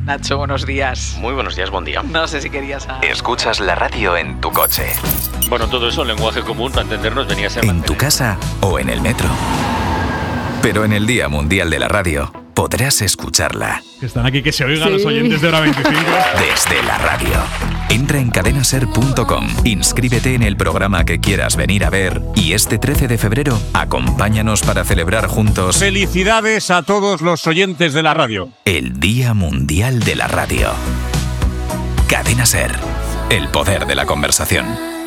Nacho, buenos días. Muy buenos días, buen día. No sé si querías... Escuchas la radio en tu coche. Bueno, todo eso, lenguaje común, para entendernos, venía a ser... En tu casa o en el metro. Pero en el Día Mundial de la Radio podrás escucharla. Que están aquí, que se oigan los oyentes de Hora 25. Desde la radio. Entra en cadenaser.com, inscríbete en el programa que quieras venir a ver y este 13 de febrero acompáñanos para celebrar juntos... Felicidades a todos los oyentes de la radio. El Día Mundial de la Radio. Cadena Ser. El poder de la conversación.